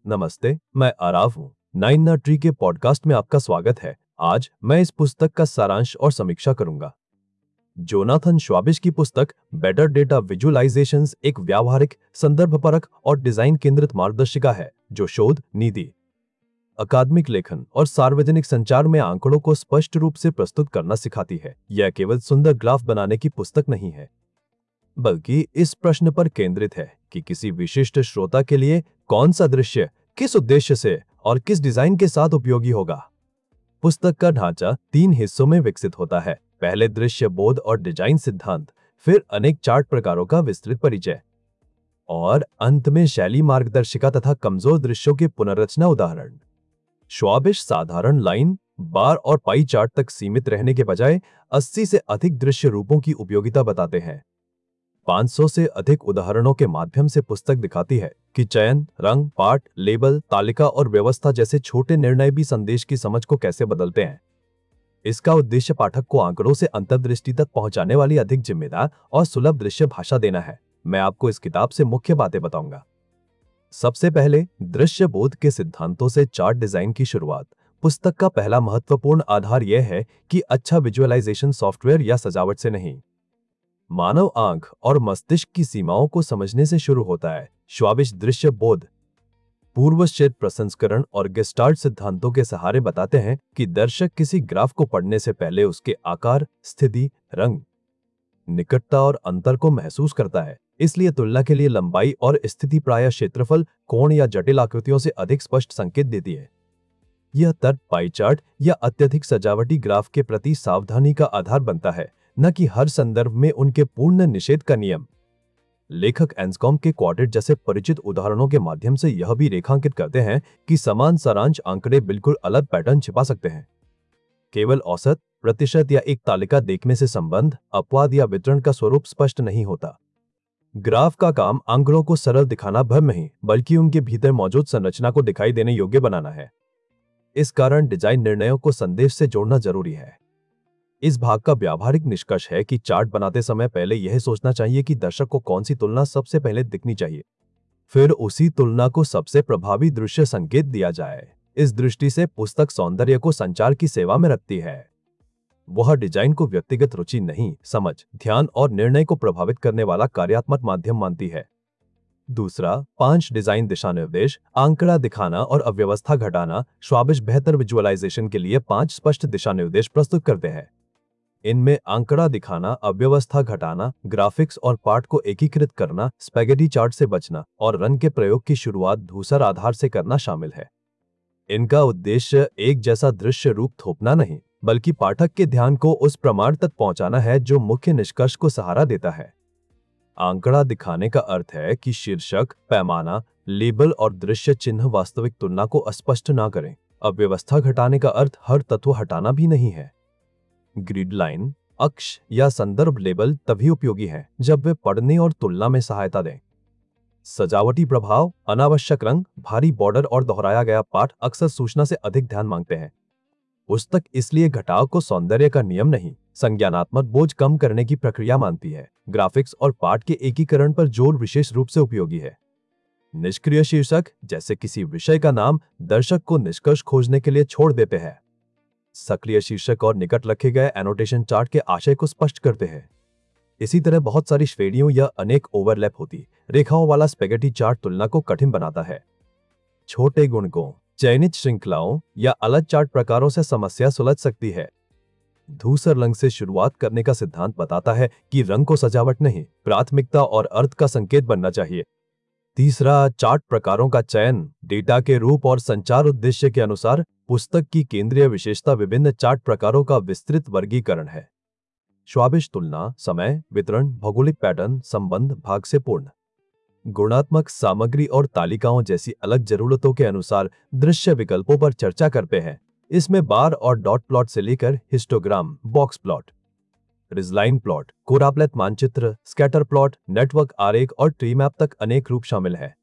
नमस्ते, मैं आराव हूँ। नाइन ना ट्री के पॉडकास्ट में आपका स्वागत है। आज मैं इस पुस्तक का सारांश और समीक्षा करूंगा। जोनाथन श्वाबिश की पुस्तक बेटर डेटा विजुअलाइजेशंस एक व्यावहारिक, संदर्भपरक और डिजाइन केंद्रित मार्गदर्शिका है जो शोध, नीति, अकादमिक लेखन और सार्वजनिक संचार में आंकड़ों को स्पष्ट रूप से प्रस्तुत करना सिखाती है। यह केवल सुंदर ग्राफ बनाने की पुस्तक नहीं है, बल्कि इस प्रश्न पर केंद्रित है कि किसी विशिष्ट श्रोता के लिए कौन सा दृश्य किस उद्देश्य से और किस डिजाइन के साथ उपयोगी होगा। पुस्तक का ढांचा 3 हिस्सों में विकसित होता है। पहले दृश्य बोध और डिजाइन सिद्धांत, फिर अनेक चार्ट प्रकारों का विस्तृत परिचय और अंत में शैली मार्गदर्शिका तथा कमजोर दृश्यों के पुनर्रचना उदाहरण। श्वाबिश साधारण लाइन, बार और पाई चार्ट तक सीमित रहने के बजाय 80 से अधिक दृश्य रूपों की उपयोगिता बताते हैं। 500 से अधिक उदाहरणों के माध्यम से पुस्तक दिखाती है कि चयन, रंग, पाठ, लेबल, तालिका और व्यवस्था जैसे छोटे निर्णय भी संदेश की समझ को कैसे बदलते हैं। इसका उद्देश्य पाठक को आंकड़ों से अंतर्दृष्टि तक पहुंचाने वाली अधिक जिम्मेदार और सुलभ दृश्य भाषा देना है। मैं आपको इस किताब से मुख्य बातें बताऊंगा। सबसे पहले दृश्य बोध के सिद्धांतों से चार्ट डिजाइन की शुरुआत। पुस्तक का पहला महत्वपूर्ण आधार यह है कि अच्छा विजुअलाइजेशन सॉफ्टवेयर या सजावट से नहीं, मानव आंख और मस्तिष्क की सीमाओं को समझने से शुरू होता है। श्वाबिश दृश्य बोध पूर्वश्चेत प्रसंस्करण और गेस्टाल्ट सिद्धांतों के सहारे बताते हैं कि दर्शक किसी ग्राफ को पढ़ने से पहले उसके आकार, स्थिति, रंग, निकटता और अंतर को महसूस करता है। इसलिए तुलना के लिए लंबाई और स्थिति प्रायः क्षेत्रफल, कोण या जटिल आकृतियों से अधिक स्पष्ट संकेत देती है। यह तर्क पाई चार्ट या अत्यधिक सजावटी ग्राफ के प्रति सावधानी का आधार बनता है, न कि हर संदर्भ में उनके पूर्ण निषेध का नियम। लेखक एंस्कॉम के क्वाड्रेट जैसे परिचित उदाहरणों के माध्यम से यह भी रेखांकित करते हैं कि समान सारांश आंकड़े बिल्कुल अलग पैटर्न छिपा सकते हैं। केवल औसत, प्रतिशत या एक तालिका देखने से संबंध, अपवाद या वितरण का स्वरूप स्पष्ट नहीं होता। ग्राफ का काम आंकड़ों को सरल दिखाना भर नहीं, बल्कि उनके भीतर मौजूद संरचना को दिखाई देने योग्य बनाना है। इस कारण डिजाइन निर्णयों को संदेश से जोड़ना जरूरी है। इस भाग का व्यावहारिक निष्कर्ष है कि चार्ट बनाते समय पहले यह सोचना चाहिए कि दर्शक को कौन सी तुलना सबसे पहले दिखनी चाहिए, फिर उसी तुलना को सबसे प्रभावी दृश्य संकेत दिया जाए। इस दृष्टि से पुस्तक सौंदर्य को संचार की सेवा में रखती है। वह डिजाइन को व्यक्तिगत रुचि नहीं, समझ, ध्यान और निर्णय को प्रभावित करने वाला कार्यात्मक माध्यम मानती है। दूसरा, 5 डिजाइन दिशानिर्देश, आंकड़ा दिखाना और अव्यवस्था घटाना। श्वाबिश बेहतर विजुअलाइजेशन के लिए 5 स्पष्ट दिशानिर्देश प्रस्तुत करते हैं। इनमें आंकड़ा दिखाना, अव्यवस्था घटाना, ग्राफिक्स और पाठ को एकीकृत करना, स्पैगेटी चार्ट से बचना और रंग के प्रयोग की शुरुआत धूसर आधार से करना शामिल है। इनका उद्देश्य एक जैसा दृश्य रूप थोपना नहीं, बल्कि पाठक के ध्यान को उस प्रमाण तक पहुंचाना है जो मुख्य निष्कर्ष को सहारा देता है। आंकड़ा दिखाने का अर्थ है कि शीर्षक, पैमाना, लेबल और दृश्य चिन्ह वास्तविक तुलना को अस्पष्ट ना करें। अव्यवस्था घटाने का अर्थ हर तत्व हटाना भी नहीं है। ग्रिड लाइन, अक्ष या संदर्भ लेबल तभी उपयोगी हैं जब वे पढ़ने और तुलना में सहायता दें। सजावटी प्रभाव, अनावश्यक रंग, भारी बॉर्डर और दोहराया गया पाठ अक्सर सूचना से अधिक ध्यान मांगते हैं। पुस्तक इसलिए घटाव को सौंदर्य का नियम नहीं, संज्ञानात्मक बोझ कम करने की प्रक्रिया मानती है। ग्राफिक्स और पाठ के एकीकरण पर जोर विशेष रूप से उपयोगी है। निष्क्रिय शीर्षक, जैसे किसी विषय का नाम, दर्शक को निष्कर्ष खोजने के लिए छोड़ देते हैं। सक्रिय शीर्षक और निकट रखे गए एनोटेशन चार्ट के आशय को स्पष्ट करते हैं। इसी तरह बहुत सारी श्रेणियों या अनेक ओवरलैप होती रेखाओं वाला स्पैगेटी चार्ट तुलना को कठिन बनाता है। छोटे गुणकों, चयनित श्रृंखलाओं या अलग चार्ट प्रकारों से समस्या सुलझ सकती है। धूसर रंग से शुरुआत करने का सिद्धांत बताता है कि रंग को सजावट नहीं, प्राथमिकता और अर्थ का संकेत बनना चाहिए। तीसरा, चार्ट प्रकारों का चयन, डेटा के रूप और संचार उद्देश्य के अनुसार पुस्तक की केंद्रीय विशेषता विभिन्न चार्ट प्रकारों का विस्तृत वर्गीकरण है। श्वाबिश तुलना, समय, वितरण, भौगोलिक पैटर्न, संबंध भाग से पूर्ण, गुणात्मक सामग्री और तालिकाओं जैसी अलग जरूरतों के अनुसार दृश्य विकल्पों पर चर्चा करते हैं। इसमें बार और डॉट प्लॉट से लेकर histogram, box plot, ridgeline plot, choropleth मानचित्र, स्कैटर प्लॉट, नेटवर्क आरेख और ट्री मैप तक अनेक रूप शामिल है।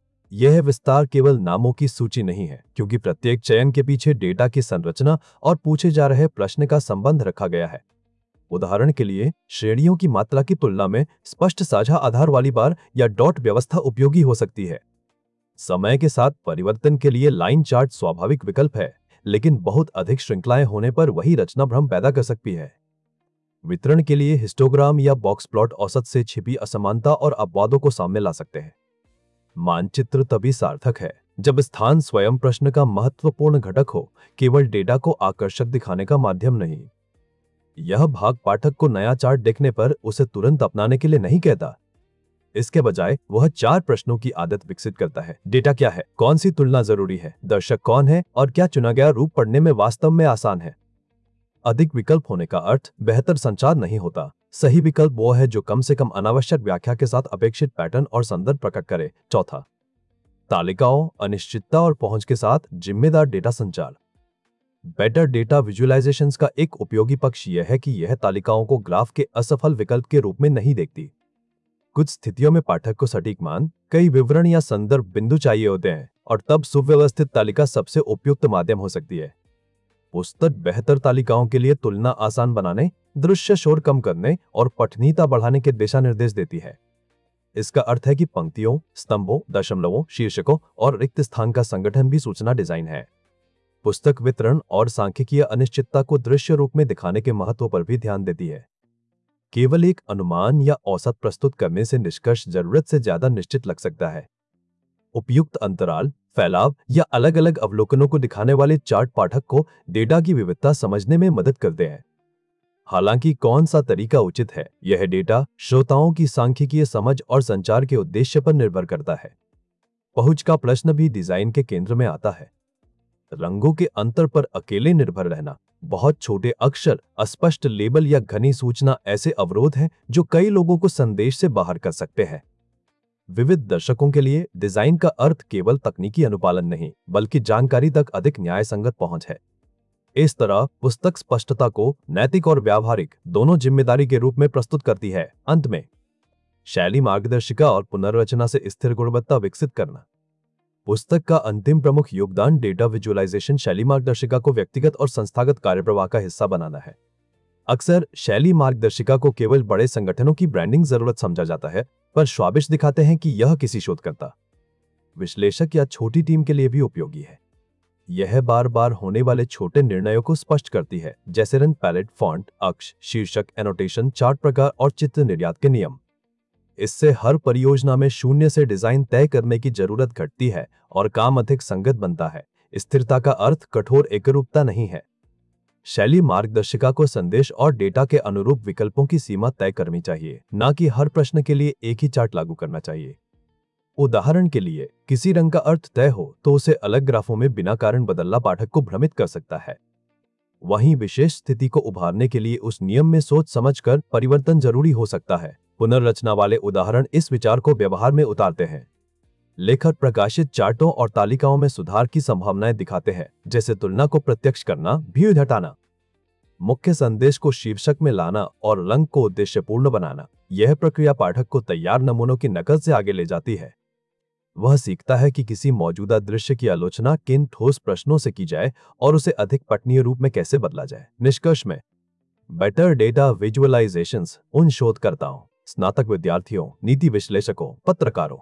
यह विस्तार केवल नामों की सूची नहीं है, क्योंकि प्रत्येक चयन के पीछे डेटा की संरचना और पूछे जा रहे प्रश्न का संबंध रखा गया है। उदाहरण के लिए, श्रेणियों की मात्रा की तुलना में स्पष्ट साझा आधार वाली बार या डॉट व्यवस्था उपयोगी हो सकती है। समय के साथ परिवर्तन के लिए लाइन चार्ट स्वाभाविक विकल्प है, लेकिन बहुत अधिक श्रृंखलाएं होने पर वही रचना भ्रम पैदा कर सकती है। वितरण के लिए हिस्टोग्राम या बॉक्स प्लॉट औसत से छिपी असमानता और अपवादों को सामने ला सकते हैं। मानचित्र तभी सार्थक है जब स्थान स्वयं प्रश्न का महत्वपूर्ण घटक हो, केवल डेटा को आकर्षक दिखाने का माध्यम नहीं। यह भाग पाठक को नया चार्ट देखने पर उसे तुरंत अपनाने के लिए नहीं कहता। इसके बजाय वह 4 प्रश्नों की आदत विकसित करता है। डेटा क्या है, कौन सी तुलना जरूरी है, दर्शक कौन है और क्या चुना गया रूप पढ़ने में वास्तव में आसान है। अधिक विकल्प होने का अर्थ बेहतर संचार नहीं होता। सही विकल्प वो है जो कम से कम अनावश्यक व्याख्या के साथ अपेक्षित पैटर्न और संदर्भ प्रकट करे। चौथा, तालिकाओं, अनिश्चितता और पहुंच के साथ जिम्मेदार डेटा संचार। बेटर डेटा विजुअलाइजेशंस का एक उपयोगी पक्ष यह है कि यह तालिकाओं को ग्राफ के असफल विकल्प के रूप में नहीं देखती। कुछ स्थितियों में पाठक को सटीक मान, कई विवरण या संदर्भ बिंदु चाहिए होते हैं और तब सुव्यवस्थित तालिका सबसे उपयुक्त माध्यम हो सकती है। पुस्तक बेहतर तालिकाओं के लिए तुलना आसान बनाने, दृश्य शोर कम करने और पठनीयता बढ़ाने के दिशा निर्देश देती है। इसका अर्थ है कि पंक्तियों, स्तंभों, दशमलवों, शीर्षकों और रिक्त स्थान का संगठन भी सूचना डिजाइन है। पुस्तक वितरण और सांख्यिकीय अनिश्चितता को दृश्य रूप में दिखाने के महत्व पर भी ध्यान देती है। केवल एक अनुमान या औसत प्रस्तुत करने से निष्कर्ष जरूरत से ज्यादा निश्चित लग सकता है। उपयुक्त अंतराल, फैलाव या अलग अलग अवलोकनों को दिखाने वाले चार्ट पाठक को डेटा की विविधता समझने में मदद करते हैं। हालांकि कौन सा तरीका उचित है, यह डेटा श्रोताओं की सांख्यिकीय समझ और संचार के उद्देश्य पर निर्भर करता है। पहुंच का प्रश्न भी डिजाइन के केंद्र में आता है। रंगों के अंतर पर अकेले निर्भर रहना, बहुत छोटे अक्षर, अस्पष्ट लेबल या घनी सूचना ऐसे अवरोध हैं जो कई लोगों को संदेश से बाहर कर सकते हैं। विविध दर्शकों के लिए डिजाइन का अर्थ केवल तकनीकी अनुपालन नहीं, बल्कि जानकारी तक अधिक न्यायसंगत पहुंच है। इस तरह पुस्तक स्पष्टता को नैतिक और व्यावहारिक दोनों जिम्मेदारी के रूप में प्रस्तुत करती है। अंत में, शैली मार्गदर्शिका और पुनर्रचना से स्थिर गुणवत्ता विकसित करना। पुस्तक का अंतिम प्रमुख योगदान डेटा विजुअलाइजेशन शैली मार्गदर्शिका को व्यक्तिगत और संस्थागत कार्यप्रवाह का हिस्सा बनाना है। अक्सर शैली मार्गदर्शिका को केवल बड़े संगठनों की ब्रांडिंग जरूरत समझा जाता है, पर श्वाबिश दिखाते हैं कि यह किसी शोधकर्ता, विश्लेषक या छोटी टीम के लिए भी उपयोगी है। यह बार बार होने वाले छोटे निर्णयों को स्पष्ट करती है, जैसे रंग पैलेट, फॉन्ट, अक्ष, शीर्षक, एनोटेशन, चार्ट प्रकार और चित्र निर्यात के नियम। इससे हर परियोजना में शून्य से डिजाइन तय करने की जरूरत घटती है और काम अधिक संगत बनता है। स्थिरता का अर्थ कठोर एकरूपता नहीं है। शैली मार्गदर्शिका को संदेश और डेटा के अनुरूप विकल्पों की सीमा तय करनी चाहिए, न कि हर प्रश्न के लिए एक ही चार्ट लागू करना चाहिए। उदाहरण के लिए, किसी रंग का अर्थ तय हो तो उसे अलग ग्राफों में बिना कारण बदलना पाठक को भ्रमित कर सकता है। वहीं विशेष स्थिति को उभारने के लिए उस नियम में सोच समझकर परिवर्तन जरूरी हो सकता है। पुनर्रचना वाले उदाहरण इस विचार को व्यवहार में उतारते हैं। लेखक प्रकाशित चार्टों और तालिकाओं में सुधार की संभावनाएं दिखाते हैं, जैसे तुलना को प्रत्यक्ष करना, भीड़ हटाना, मुख्य संदेश को शीर्षक में लाना और रंग को उद्देश्यपूर्ण बनाना। यह प्रक्रिया पाठक को तैयार नमूनों की नकल से आगे ले जाती है। वह सीखता है कि किसी मौजूदा दृश्य की आलोचना किन ठोस प्रश्नों से की जाए और उसे अधिक पठनीय रूप में कैसे बदला जाए। निष्कर्ष में, बेटर डेटा विजुअलाइजेशंस उन शोधकर्ताओं, स्नातक विद्यार्थियों, नीति विश्लेषकों, पत्रकारों,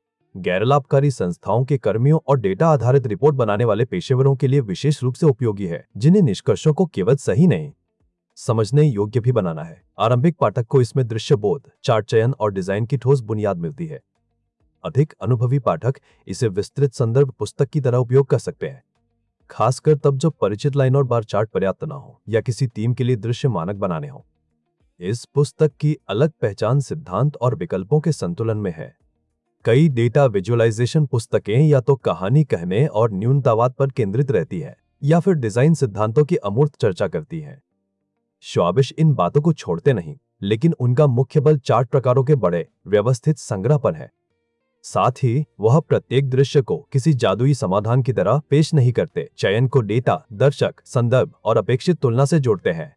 गैर लाभकारी संस्थाओं के कर्मियों और डेटा आधारित रिपोर्ट बनाने वाले पेशेवरों के लिए विशेष रूप से उपयोगी है, जिन्हें निष्कर्षों को केवल सही नहीं, समझने योग्य भी बनाना है। आरंभिक पाठक को इसमें दृश्य बोध, चार्ट चयन और डिजाइन की ठोस बुनियाद मिलती है। अधिक अनुभवी पाठक इसे विस्तृत संदर्भ पुस्तक की तरह उपयोग कर सकते हैं, खासकर तब जब परिचित लाइन और बार चार्ट पर्याप्त न हो या किसी टीम के लिए दृश्य मानक बनाने हो। इस पुस्तक की अलग पहचान सिद्धांत और विकल्पों के संतुलन में है। कई डेटा विजुअलाइजेशन पुस्तकें या तो कहानी कहने और न्यूनतावाद पर केंद्रित रहती है या फिर डिजाइन सिद्धांतों की अमूर्त चर्चा करती है। श्वाबिश इन बातों को छोड़ते नहीं, लेकिन उनका मुख्य बल चार्ट प्रकारों के बड़े व्यवस्थित संग्रह पर है। साथ ही वह प्रत्येक दृश्य को किसी जादुई समाधान की तरह पेश नहीं करते, चयन को डेटा, दर्शक, संदर्भ और अपेक्षित तुलना से जोड़ते हैं।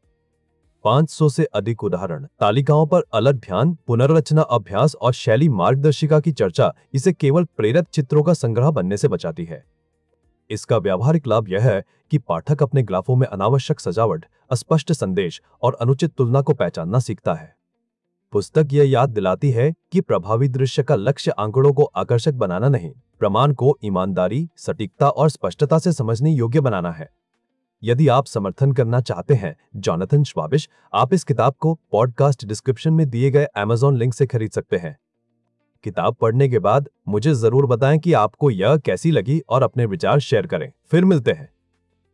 500 से अधिक उदाहरण, तालिकाओं पर अलग ध्यान, पुनर्रचना अभ्यास और शैली मार्गदर्शिका की चर्चा इसे केवल प्रेरक चित्रों का संग्रह बनने से बचाती है। इसका व्यावहारिक लाभ यह है कि पाठक अपने ग्राफों में अनावश्यक सजावट, अस्पष्ट संदेश और अनुचित तुलना को पहचानना सीखता है। पुस्तक यह याद दिलाती है कि प्रभावी दृश्य का लक्ष्य आंकड़ों को आकर्षक बनाना नहीं, प्रमाण को ईमानदारी, सटीकता और स्पष्टता से समझने योग्य बनाना है। यदि आप समर्थन करना चाहते हैं जोनाथन श्वाबिश, आप इस किताब को पॉडकास्ट डिस्क्रिप्शन में दिए गए Amazon लिंक से खरीद सकते हैं। किताब पढ़ने के बाद मुझे जरूर बताएं कि आपको यह कैसी लगी और अपने विचार शेयर करें। फिर मिलते हैं।